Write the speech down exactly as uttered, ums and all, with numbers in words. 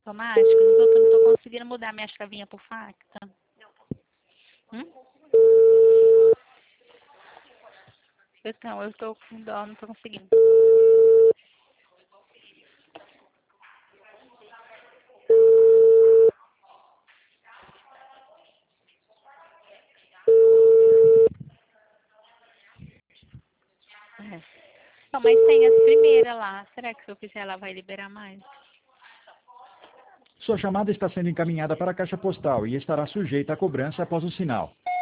automático, nos outros eu não tô conseguindo mudar minha chavinha pro fax. Hum? Então, eu tô com dó, não tô conseguindo. É. Não, mas tem as primeiras lá. Será que se eu fizer ela vai liberar mais? Sua chamada está sendo encaminhada para a caixa postal e estará sujeita à cobrança após o sinal.